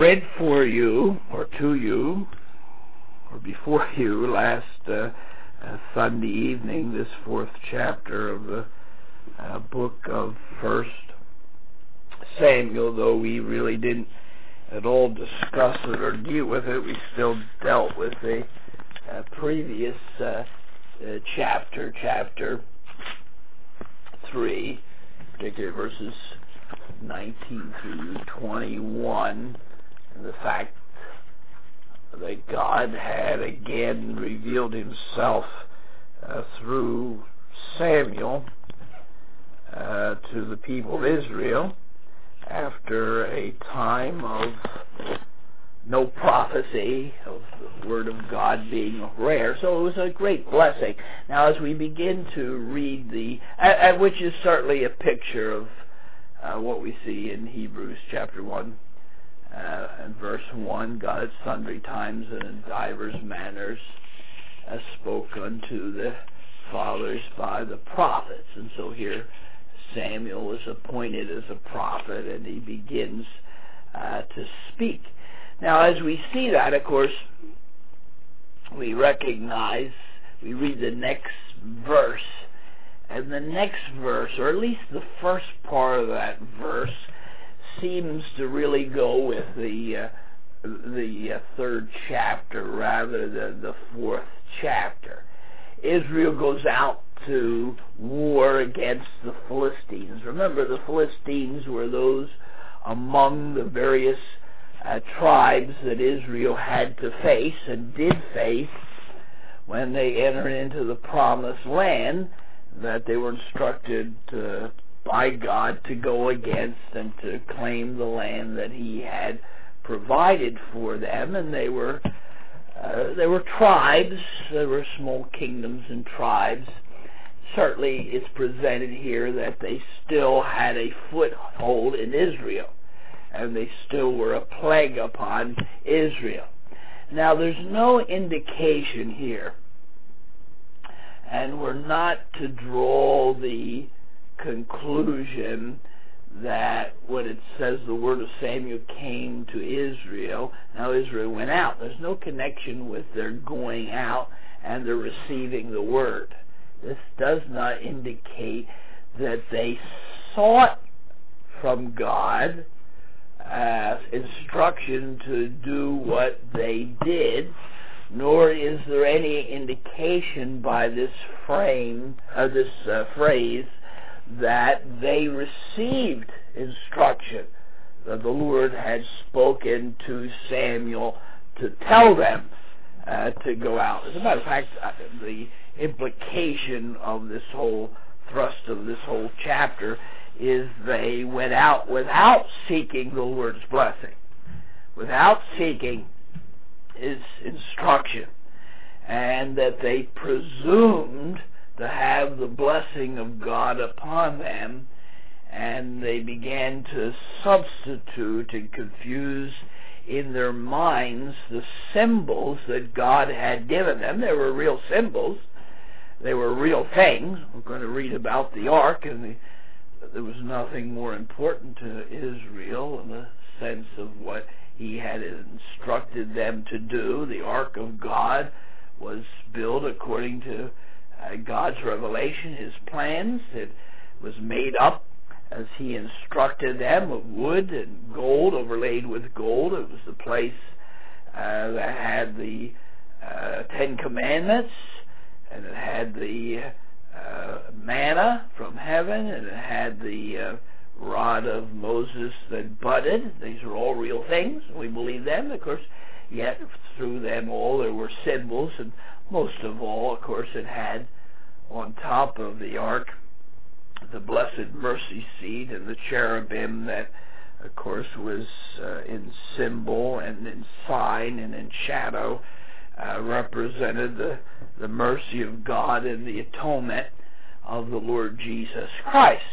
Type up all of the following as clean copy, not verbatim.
Read for you, or to you, or before you last Sunday evening, this fourth chapter of the book of 1 Samuel. Though we really didn't at all discuss it or deal with it, we still dealt with the previous chapter 3, particularly verses 19 through 21, and the fact that God had again revealed himself through Samuel to the people of Israel after a time of no prophecy, of the Word of God being rare. So it was a great blessing. Now as we begin to read which is certainly a picture of what we see in Hebrews chapter 1 and verse 1, God at sundry times and in divers manners spoke unto the fathers by the prophets. And so here Samuel was appointed as a prophet, and he begins to speak. Now as we see that, of course, we read the next verse, and the next verse, or at least the first part of that verse, seems to really go with the third chapter rather than the fourth chapter. Israel goes out to war against the Philistines. Remember, the Philistines were those among the various tribes that Israel had to face and did face when they entered into the promised land, that they were instructed by God to go against and to claim the land that he had provided for them. And they were tribes, there were small kingdoms and tribes. Certainly it's presented here that they still had a foothold in Israel, and they still were a plague upon Israel. Now there's no indication here, and we're not to draw the conclusion that when it says the word of Samuel came to Israel, now Israel went out. There's no connection with their going out and their receiving the word. This does not indicate that they sought from God instruction to do what they did, nor is there any indication by this phrase that they received instruction, that the Lord had spoken to Samuel to tell them to go out. As a matter of fact, the implication of this whole thrust of this whole chapter is they went out without seeking the Lord's blessing, without seeking his instruction, and that they presumed to have the blessing of God upon them, and they began to substitute and confuse in their minds the symbols that God had given them. They were real symbols. They were real things. We're going to read about the ark, and there was nothing more important to Israel in the sense of what he had instructed them to do. The ark of God was built according to God's revelation, his plans. It was made up as he instructed them, of wood and gold, overlaid with gold. It was the place that had the Ten Commandments, and it had the manna from heaven, and it had the rod of Moses that budded. These are all real things. We believe them. Of course, yet through them all there were symbols, and most of all, of course, it had on top of the ark the blessed mercy seat and the cherubim that, of course, was in symbol and in sign and in shadow, represented the mercy of God and the atonement of the Lord Jesus Christ.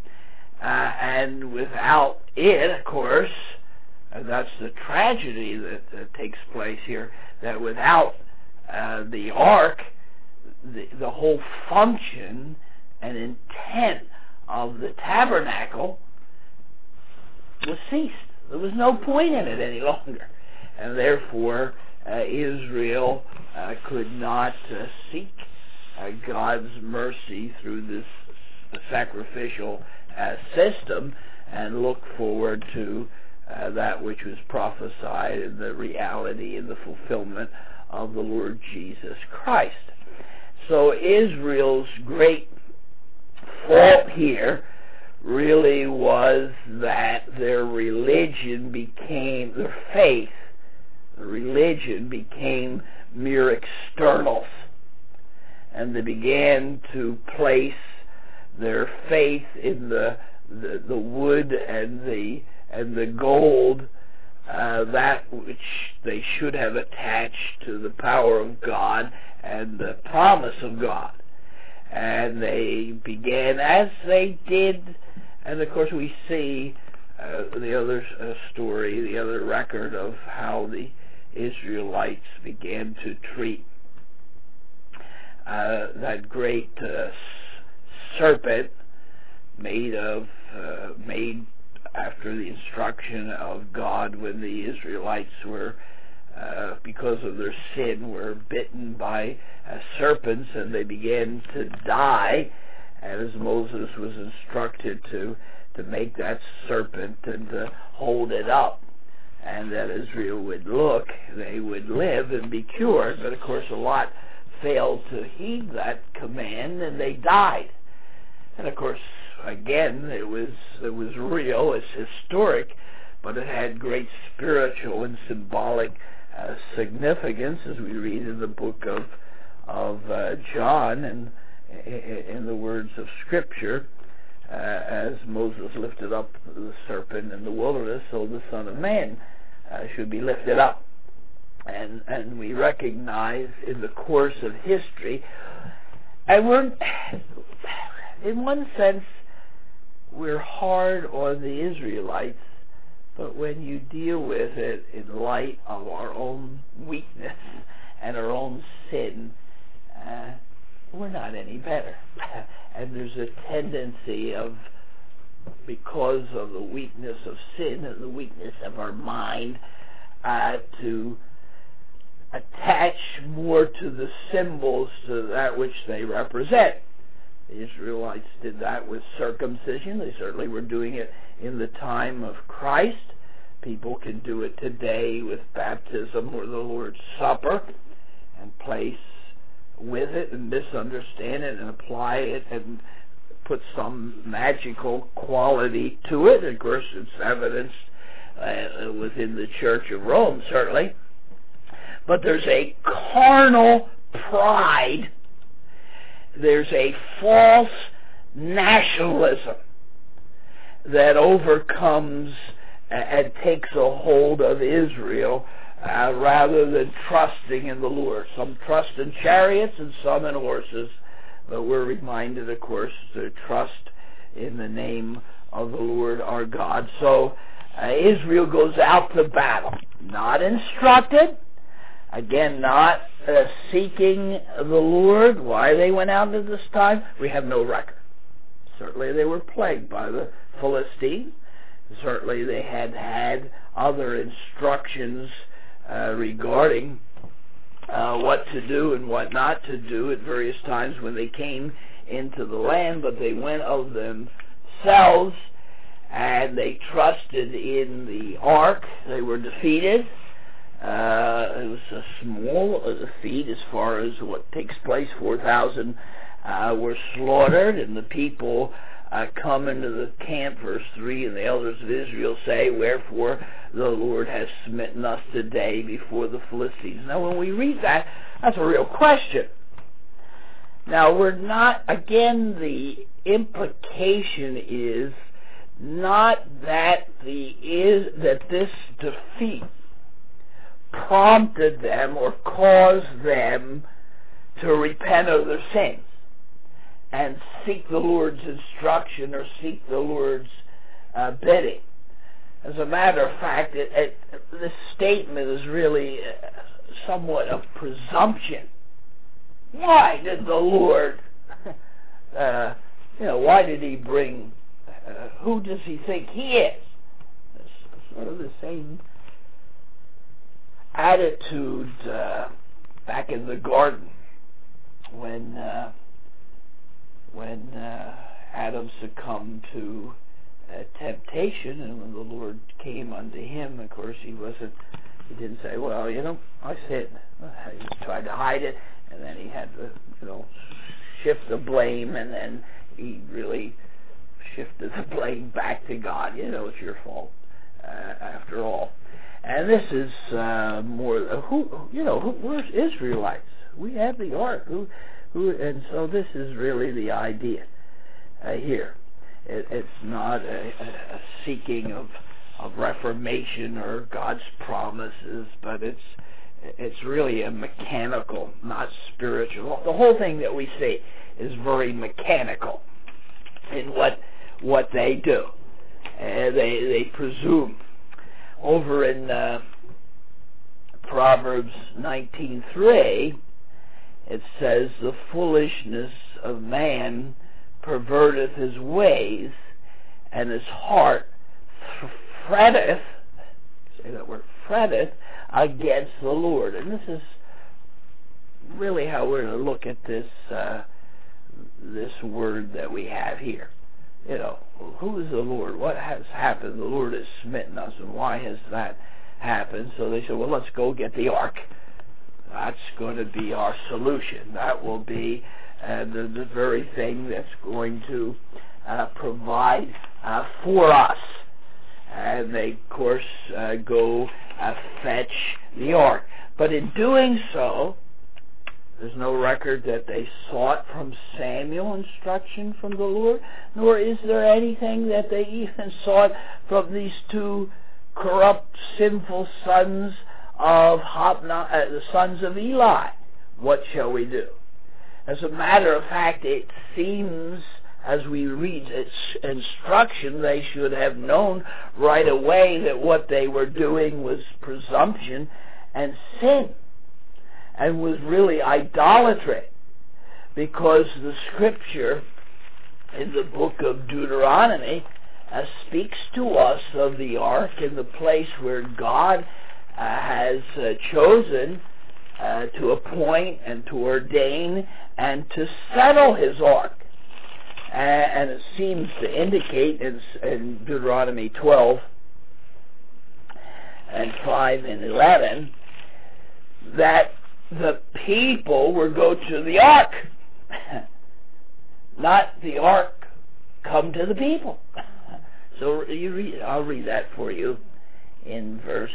And without it, of course, that's the tragedy that takes place here, that without the ark, the whole function and intent of the tabernacle was ceased. There was no point in it any longer. And therefore, Israel could not seek God's mercy through this sacrificial system and look forward to that which was prophesied in the reality and the fulfillment of the Lord Jesus Christ. So Israel's great fault here really was that their religion became, their faith, the religion became mere externals. And they began to place their faith in the wood and the gold, that which they should have attached to the power of God and the promise of God. And they began, as they did, and of course we see the other story, the other record of how the Israelites began to treat that great serpent made after the instruction of God, when the Israelites were, because of their sin, were bitten by serpents, and they began to die. And as Moses was instructed to make that serpent and to hold it up, and that Israel would look, they would live and be cured. But of course a lot failed to heed that command, and they died. And of course, again, it was real, it's historic, but it had great spiritual and symbolic significance, as we read in the book of John, and in the words of Scripture, as Moses lifted up the serpent in the wilderness, so the Son of Man should be lifted up. And we recognize in the course of history, and we're, in one sense, we're hard on the Israelites, but when you deal with it in light of our own weakness and our own sin, we're not any better. And there's a tendency of, because of the weakness of sin and the weakness of our mind, to attach more to the symbols, to that which they represent. The Israelites did that with circumcision. They certainly were doing it in the time of Christ. People can do it today with baptism or the Lord's Supper, and place with it and misunderstand it and apply it and put some magical quality to it. Of course, it's evidenced within the Church of Rome, certainly. But there's a carnal pride. There's a false nationalism that overcomes and takes a hold of Israel rather than trusting in the Lord. Some trust in chariots and some in horses, but we're reminded, of course, to trust in the name of the Lord our God. So Israel goes out to battle, not instructed, again, not seeking the Lord. Why they went out at this time, we have no record. Certainly they were plagued by the Philistines. Certainly they had other instructions regarding what to do and what not to do at various times when they came into the land, but they went of themselves and they trusted in the ark. They were defeated. It was a small defeat as far as what takes place. 4,000 were slaughtered, and the people come into the camp, verse 3, and the elders of Israel say, "Wherefore the Lord has smitten us today before the Philistines." Now when we read that, that's a real question. Now we're not, again, the implication is not that this defeat prompted them or caused them to repent of their sins and seek the Lord's instruction or seek the Lord's bidding. As a matter of fact, this statement is really somewhat of presumption. Why did the Lord, why did he bring, who does he think he is? sort of the same attitude back in the garden when Adam succumbed to temptation, and when the Lord came unto him, of course, he didn't say, well, I sinned. He tried to hide it, and then he had to, shift the blame, and then he really shifted the blame back to God. It's your fault, after all. And this is we're Israelites. We have the ark. And so this is really the idea here. It's not a seeking of reformation or God's promises, but it's really a mechanical, not spiritual. The whole thing that we see is very mechanical in what they do. They presume. Over in Proverbs 19:3, it says, the foolishness of man perverteth his ways, and his heart fretteth, say that word, fretteth against the Lord. And this is really how we're going to look at this word that we have here. Who is the Lord? What has happened? The Lord has smitten us, and why has that happened? So they said, well, let's go get the ark. That's going to be our solution. That will be the very thing that's going to provide for us. And they, of course, go fetch the ark. But in doing so, there's no record that they sought from Samuel instruction from the Lord, nor is there anything that they even sought from these two corrupt, sinful sons of the sons of Eli. What shall we do? As a matter of fact, it seems, as we read its instruction, they should have known right away that what they were doing was presumption and sin, and was really idolatry, because the scripture in the book of Deuteronomy speaks to us of the ark in the place where God has chosen to appoint and to ordain and to settle his ark. And it seems to indicate in Deuteronomy 12 and 5 and 11 that the people were go to the ark, not the ark come to the people. So I'll read that for you in verse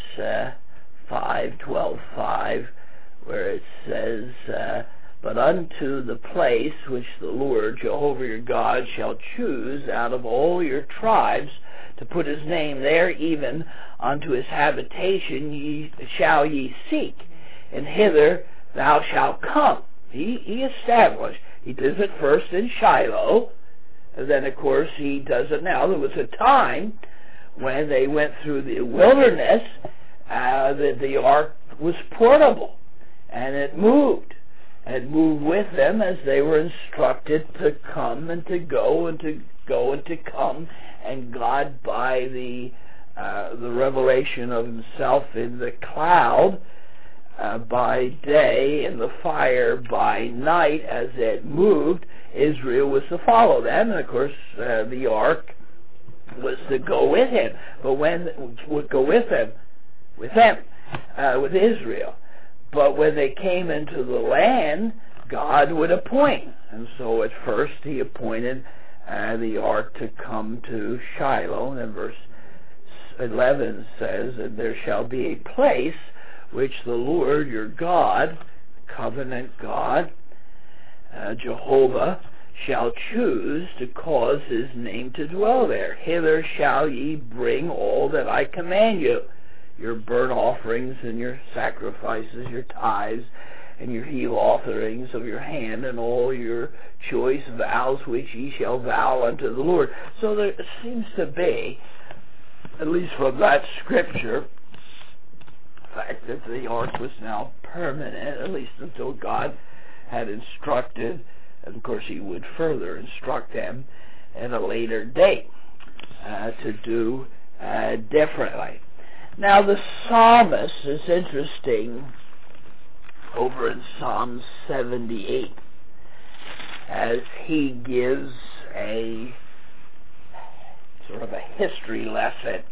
12:5, where it says, but unto the place which the Lord Jehovah your God shall choose out of all your tribes to put his name there, even unto his habitation shall ye seek, and hither thou shalt come. He established. He did it first in Shiloh, and then of course he does it now. There was a time when they went through the wilderness that the ark was portable, and it moved. And moved with them as they were instructed to come and to go and to go and to come. And God, by the revelation of himself in the cloud by day and the fire by night as it moved, Israel was to follow them. And of course the ark was to go with him. But when would go with them, with Israel. But when they came into the land, God would appoint. And so at first he appointed the ark to come to Shiloh. And then verse 11 says, and there shall be a place which the Lord your God, covenant God, Jehovah, shall choose to cause his name to dwell there. Hither shall ye bring all that I command you, your burnt offerings and your sacrifices, your tithes, and your heave offerings of your hand, and all your choice vows which ye shall vow unto the Lord. So there seems to be, at least from that scripture, the fact that the ark was now permanent, at least until God had instructed, and of course he would further instruct them at a later date to do differently. Now the psalmist is interesting over in Psalm 78 as he gives a sort of a history lesson,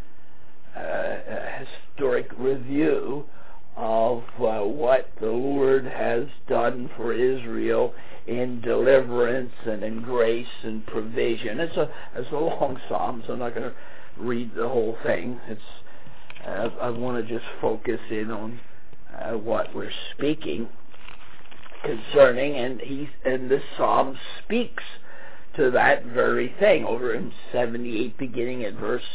a historic review of what the Lord has done for Israel in deliverance and in grace and provision. It's a long psalm, so I'm not going to read the whole thing. I want to just focus in on what we're speaking concerning, and this psalm speaks to that very thing over in 78, beginning at verse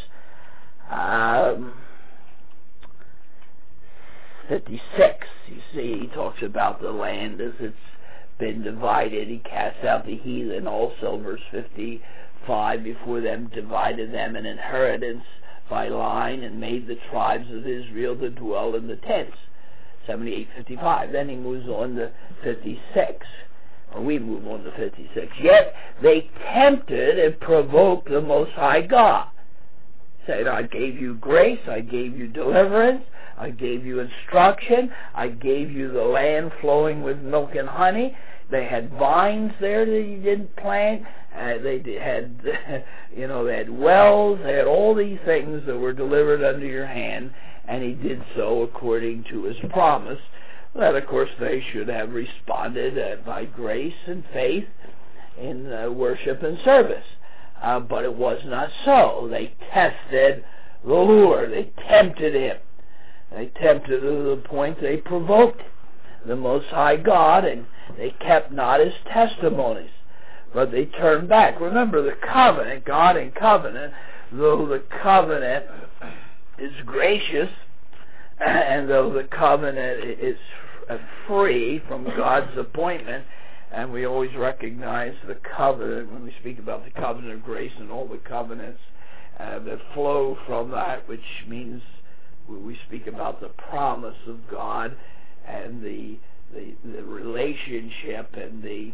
56. You see, he talks about the land as it's been divided. He casts out the heathen also, verse 55, before them divided them an inheritance by line and made the tribes of Israel to dwell in the tents. 78:55. Then he moves on to 56. Or we move on to 56. Yet they tempted and provoked the Most High God. Said, I gave you grace, I gave you deliverance, I gave you instruction, I gave you the land flowing with milk and honey. They had vines there that you didn't plant. They had, they had wells. They had all these things that were delivered under your hand, and he did so according to his promise. That, of course, they should have responded by grace and faith in worship and service. But it was not so. They tested the Lord. They tempted him. They tempted to the point they provoked the Most High God, and they kept not his testimonies, but they turned back. Remember the covenant, God in covenant, though the covenant is gracious, and though the covenant is free from God's appointment, and we always recognize the covenant when we speak about the covenant of grace and all the covenants that flow from that, which means we speak about the promise of God and the relationship and the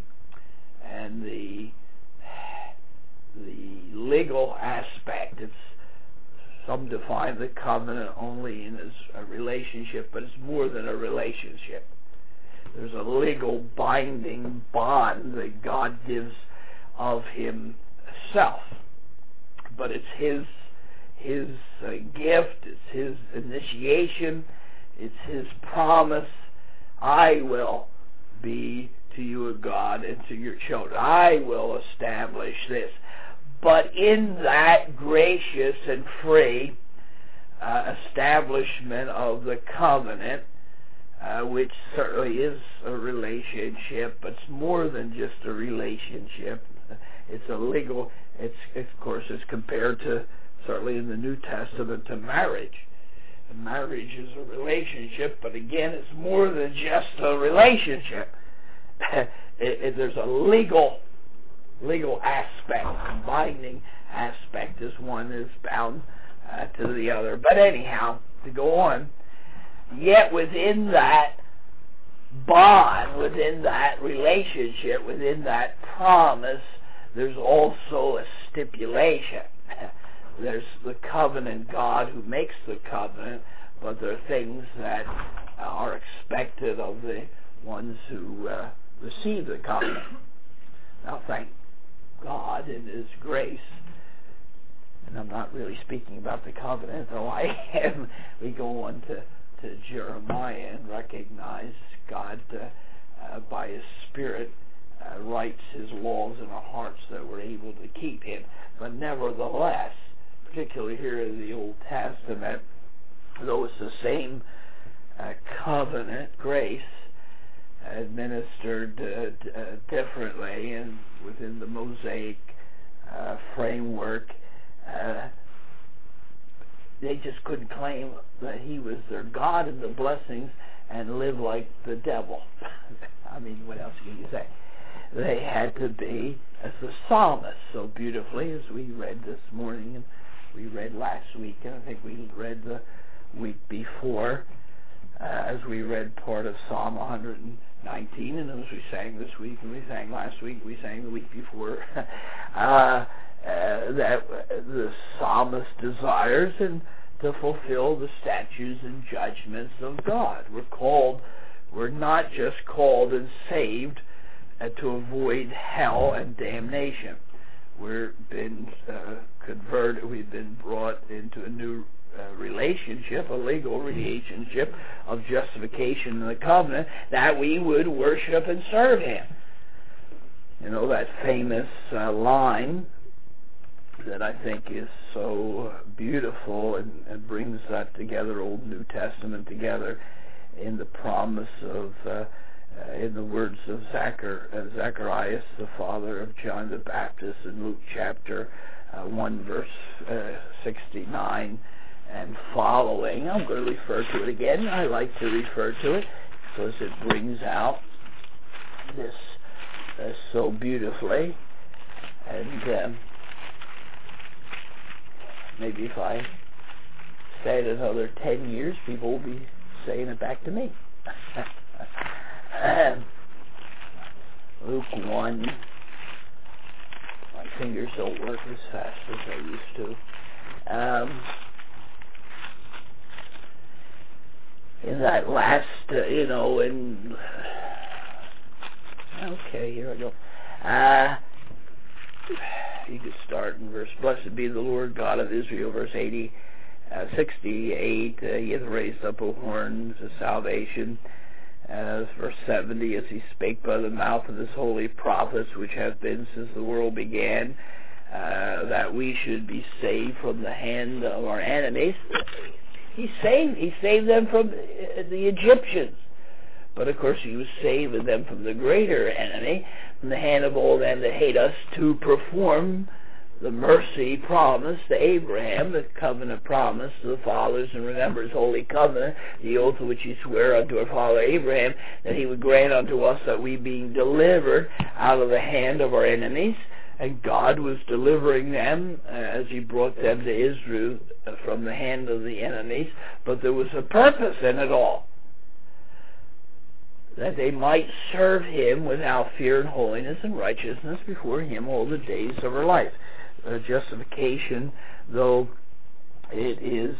legal aspect. Some define the covenant only as a relationship, but it's more than a relationship. There's a legal binding bond that God gives of himself, but it's his gift, it's his initiation, it's his promise. I will be to you a God and to your children. I will establish this. But in that gracious and free establishment of the covenant, which certainly is a relationship, but it's more than just a relationship. It's a legal, of course, it's compared to, certainly in the New Testament, to marriage. And marriage is a relationship, but again, it's more than just a relationship. There's a legal aspect, binding aspect as one is bound to the other. But anyhow, to go on, yet within that bond, within that relationship, within that promise, there's also a stipulation. There's the covenant God who makes the covenant, but there are things that are expected of the ones who receive the covenant. Now, thank God in his grace, and I'm not really speaking about the covenant, though I am. We go on to Jeremiah and recognize God by his Spirit writes his laws in our hearts that we're able to keep him. But nevertheless, particularly here in the Old Testament, though it's the same covenant, grace, administered differently and within the Mosaic framework, they just couldn't claim that he was their God and the blessings and live like the devil. I mean, what else can you say? They had to be, as the psalmist so beautifully, as we read this morning and we read last week, and I think we read the week before, as we read part of Psalm 119, and as we sang this week, and we sang last week, we sang the week before, that the psalmist desires and to fulfill the statutes and judgments of God. We're not just called and saved to avoid hell and damnation. We've been converted, we've been brought into a new relationship, a legal relationship of justification in the covenant, that we would worship and serve Him. You know, that famous line that I think is so beautiful and brings that together, Old and New Testament together, in the promise of, in the words of Zacharias, the father of John the Baptist, in Luke chapter 1, verse 69 and following. I'm going to refer to it again. I like to refer to it because it brings out this so beautifully. And maybe if I say it another 10 years, people will be saying it back to me. Luke 1. My fingers don't work as fast as I used to. In that last, okay, here I go. You could start in verse, blessed be the Lord God of Israel, verse 68, he hath raised up a horn of salvation. Verse 70, as he spake by the mouth of his holy prophets, which have been since the world began, that we should be saved from the hand of our enemies. He saved them from the Egyptians. But of course he was saving them from the greater enemy, from the hand of all them that hate us, to perform the mercy promise to Abraham, the covenant promise to the fathers, and remember his holy covenant, the oath which he sware unto our father Abraham, that he would grant unto us that we, being delivered out of the hand of our enemies, and God was delivering them as he brought them to Israel from the hand of the enemies, but there was a purpose in it all, that they might serve him without fear and holiness and righteousness before him all the days of our life. Justification, though it is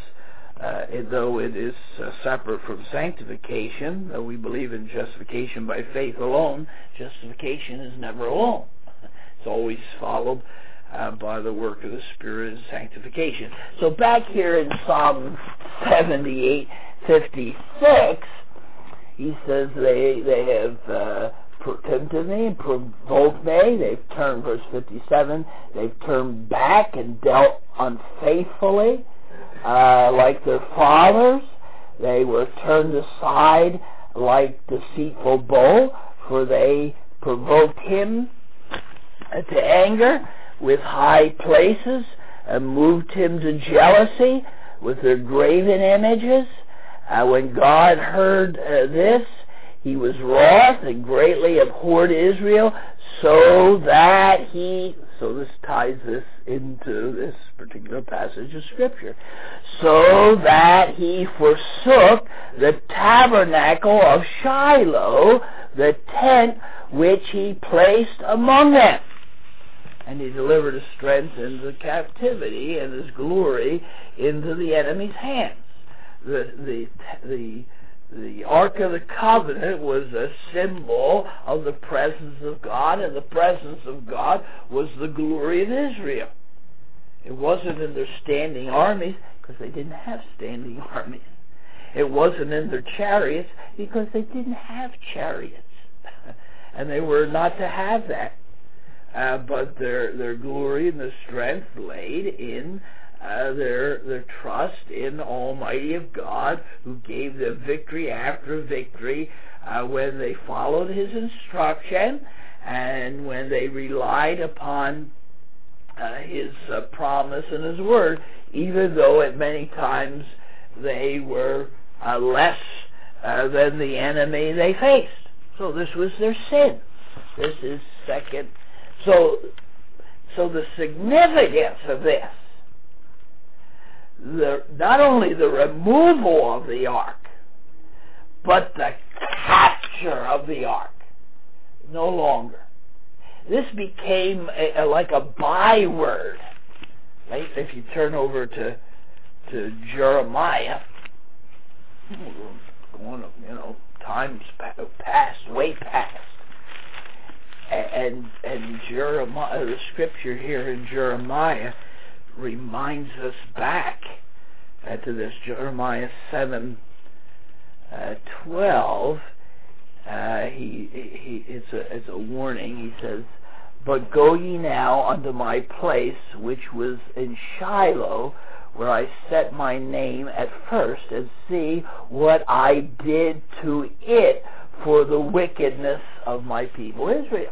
separate from sanctification, though we believe in justification by faith alone, justification is never alone. It's always followed by the work of the Spirit and sanctification. So back here in Psalm 78:56, he says they have tempted me and provoked me. They've turned, verse 57, they've turned back and dealt unfaithfully like their fathers. They were turned aside like deceitful bow, for they provoked him to anger with high places and moved him to jealousy with their graven images. When God heard this, he was wroth and greatly abhorred Israel, so this ties this into this particular passage of Scripture, so that he forsook the tabernacle of Shiloh, the tent which he placed among them. And he delivered his strength into captivity and his glory into the enemy's hands. The Ark of the Covenant was a symbol of the presence of God, and the presence of God was the glory of Israel. It wasn't in their standing armies, because they didn't have standing armies. It wasn't in their chariots, because they didn't have chariots. And they were not to have that. But their glory and their strength laid in their trust in the Almighty of God, who gave them victory after victory when they followed his instruction and when they relied upon his promise and his word, even though at many times they were less than the enemy they faced. So this was their sin. This is second. So the significance of this, not only the removal of the ark, but the capture of the ark, no longer. This became like a byword. Right? If you turn over to to Jeremiah. Going, times past, way past. And Jeremiah, the scripture here in Jeremiah reminds us back to this Jeremiah 7:12. It's a warning. He says, "But go ye now unto my place which was in Shiloh, where I set my name at first, and see what I did to it for the wickedness of my people Israel."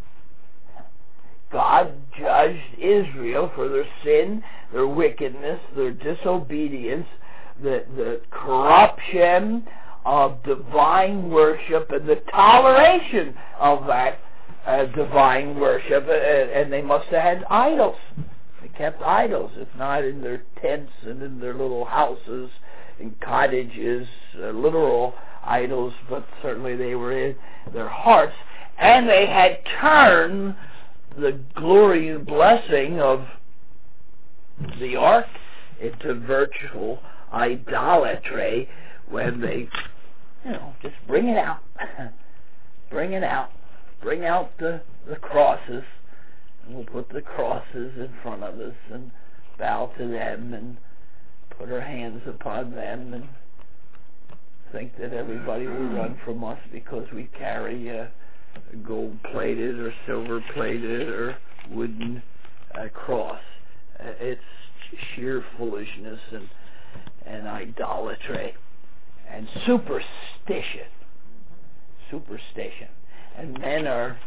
God judged Israel for their sin, their wickedness, their disobedience, the corruption of divine worship, and the toleration of that divine worship. And they must have had idols. They kept idols, if not in their tents and in their little houses and cottages, literal idols, but certainly they were in their hearts. And they had turned the glory and blessing of the ark into virtual idolatry when they, just bring it out. Bring it out. Bring out the crosses. And we'll put the crosses in front of us and bow to them and put our hands upon them and think that everybody will run from us because we carry a gold-plated or silver-plated or wooden cross. It's sheer foolishness and idolatry and superstition. And men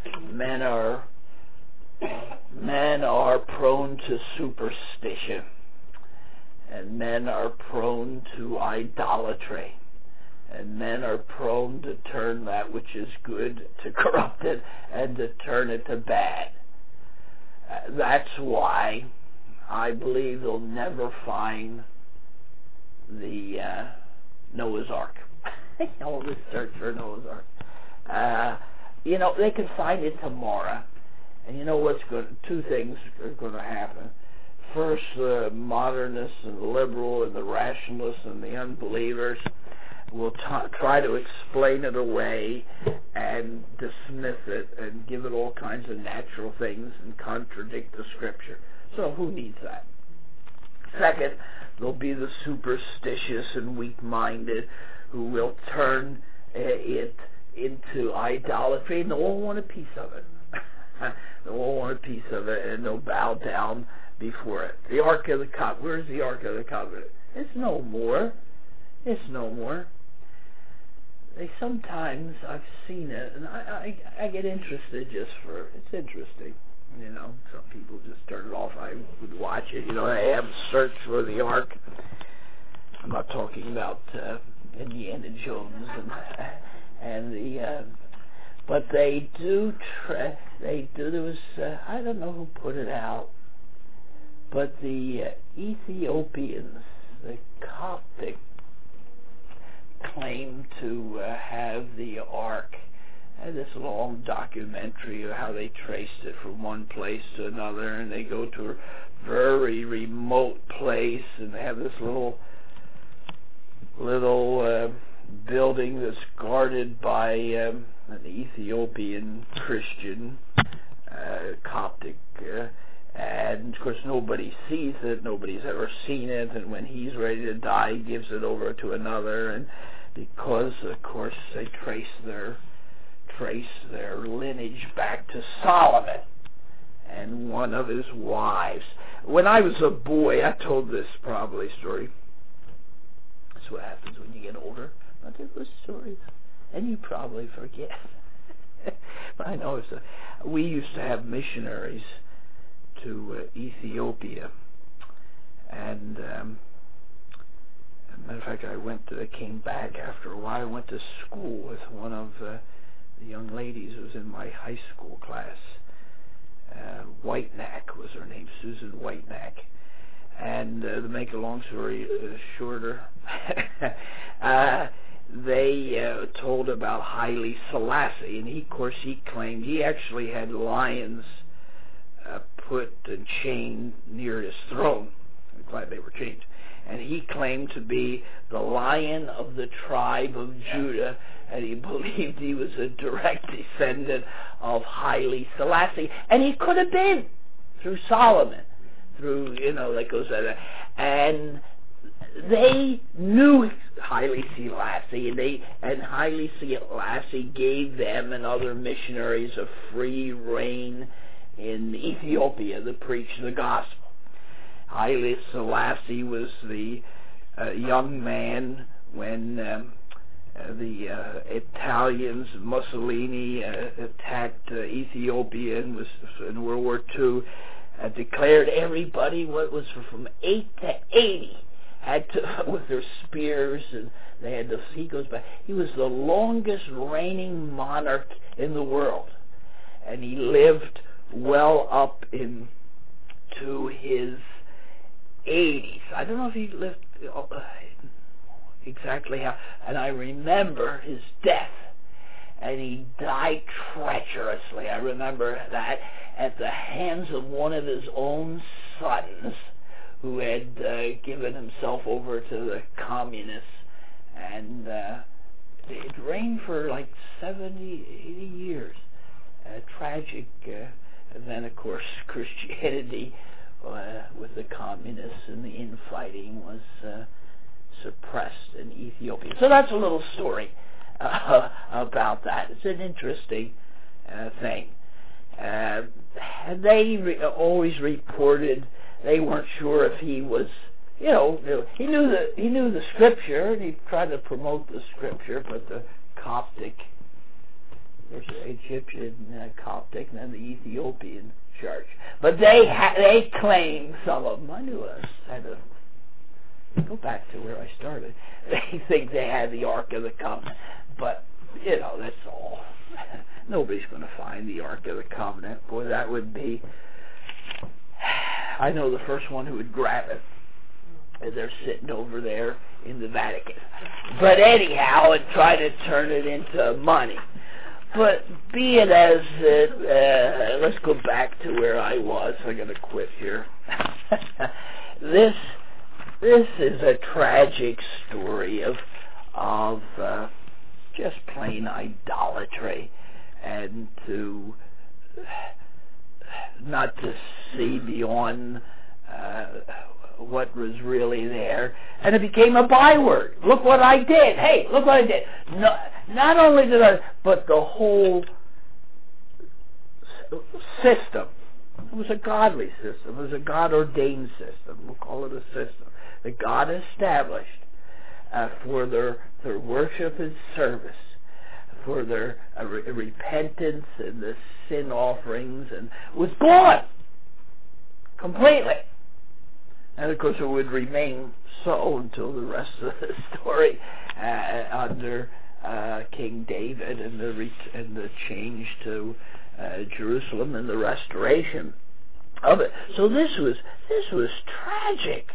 are prone to superstition, and men are prone to idolatry, and men are prone to turn that which is good to corrupt it and to turn it to bad. That's why I believe they'll never find the Noah's Ark. All this search for Noah's Ark. They can find it tomorrow. And two things are going to happen. First, the modernists and the liberal and the rationalists and the unbelievers will try to explain it away and dismiss it and give it all kinds of natural things and contradict the scripture. So who needs that? Second, there'll be the superstitious and weak-minded who will turn it into idolatry, and they'll all want a piece of it. They'll all want a piece of it, and they'll bow down before it. The Ark of the Covenant. Where's the Ark of the Covenant? It's no more. Sometimes I've seen it, and I get interested it's interesting. Some people just turn it off. I would watch it. I have searched for the Ark. I'm not talking about Indiana Jones but they do. There was I don't know who put it out, but the Ethiopians, the Coptic, claim to have the Ark. And this long documentary of how they traced it from one place to another, and they go to a very remote place, and they have this little building that's guarded by an Ethiopian Christian, Coptic, and of course nobody sees it, nobody's ever seen it, and when he's ready to die, he gives it over to another, and because of course they trace their lineage back to Solomon and one of his wives. When I was a boy, I told this probably story. That's what happens when you get older. I tell those stories, and you probably forget. But I know we used to have missionaries to Ethiopia, and as a matter of fact, I came back after a while. I went to school with one of the young ladies who was in my high school class. Whitenack was her name, Susan Whitenack. And to make a long story shorter, they told about Haile Selassie, and he claimed he actually had lions put and chained near his throne. I'm glad they were chained. and he claimed to be the Lion of the tribe of Judah, and he believed he was a direct descendant of Haile Selassie, and he could have been through Solomon, through, that goes that. And they knew Haile Selassie, and Haile Selassie gave them and other missionaries a free rein in Ethiopia to preach the gospel. Haile Selassie was the young man when the Italians, Mussolini, attacked Ethiopia and was in World War II, declared everybody what was from 8 to 80 had to, with their spears, and they had to, he goes back, he was the longest reigning monarch in the world, and he lived well up into his 80s. I don't know if he lived exactly how, and I remember his death, and he died treacherously. I remember that, at the hands of one of his own sons, who had given himself over to the communists, and it reigned for like 70, 80 years. Tragic. And then, of course, Christianity with the communists and the infighting was suppressed in Ethiopia. So that's a little story about that. It's an interesting thing. They always reported they weren't sure if he was, he knew the scripture, and he tried to promote the scripture, but the Coptic, there's the Egyptian Coptic, and then the Ethiopian church. But they claim, some of them, I knew I had to go back to where I started. They think they had the Ark of the Covenant, but that's all. Nobody's going to find the Ark of the Covenant. Boy, that would be, I know the first one who would grab it. And they're sitting over there in the Vatican. But anyhow, and try to turn it into money. But be it as it, let's go back to where I was. I'm going to quit here. This is a tragic story of just plain idolatry, and to not to see beyond what was really there, and it became a byword. Look what I did. Hey, look what I did. No, not only did I, but the whole system. It was a godly system. It was a God-ordained system. We'll call it a system that God established for their worship and service, for their repentance and the sin offerings, and was gone completely. And of course it would remain so until the rest of the story under King David and the change to Jerusalem and the restoration of it. So this was tragic.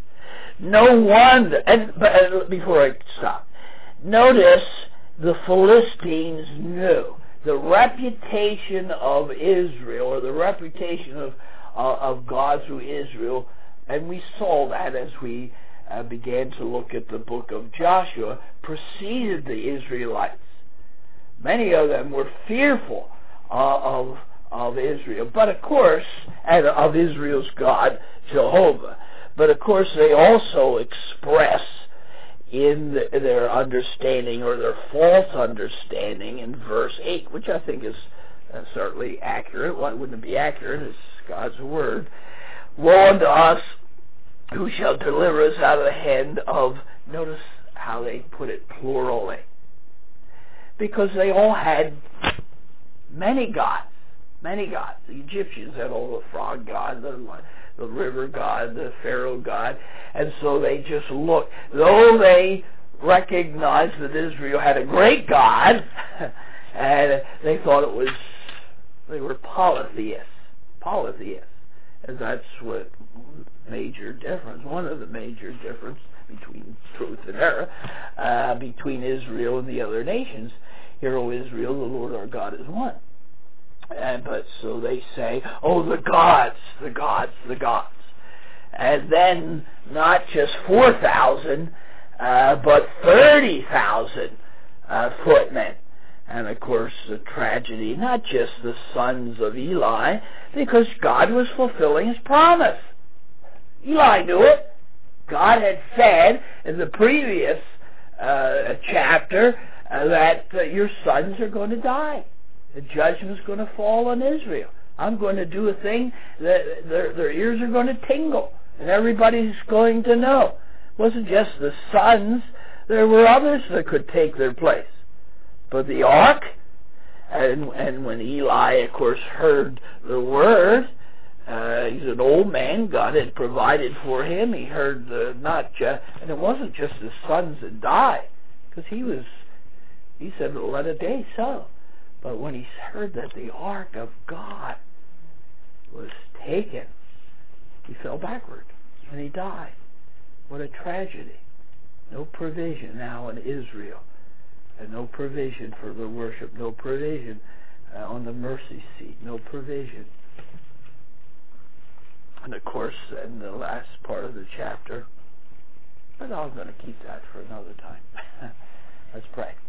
No wonder. But before I stop, notice the Philistines knew the reputation of Israel, or the reputation of God through Israel, and we saw that as we began to look at the book of Joshua, preceded the Israelites. Many of them were fearful of Israel, but of course, and of Israel's God, Jehovah. But of course, they also express in their understanding, or their false understanding, in verse 8, which I think is certainly accurate. Why wouldn't it be accurate? It's God's word. Woe unto us, who shall deliver us out of the hand of, notice how they put it plurally, because they all had many gods. Many gods. The Egyptians had all the frog god, the river god, the Pharaoh god, and so they just looked. Though they recognized that Israel had a great God, and they thought they were polytheists. And that's what major difference, one of the major difference between truth and error, between Israel and the other nations. Hear, O Israel, the Lord our God is one. But so they say, oh, the gods. and then not just 4,000, but 30,000 footmen. And of course, the tragedy, not just the sons of Eli, because God was fulfilling His promise. Eli knew it. God had said in the previous chapter that your sons are going to die. The judgment is going to fall on Israel. I'm going to do a thing that their ears are going to tingle, and everybody's going to know. It wasn't just the sons. There were others that could take their place. But the ark, and when Eli, of course, heard the word, he's an old man. God had provided for him. He heard and it wasn't just his sons that died, because he said, let a day so. But when he heard that the ark of God was taken, he fell backward and he died. What a tragedy. No provision now in Israel, and no provision for the worship, no provision on the mercy seat, no provision. And of course, in the last part of the chapter, but I'm going to keep that for another time. Let's pray.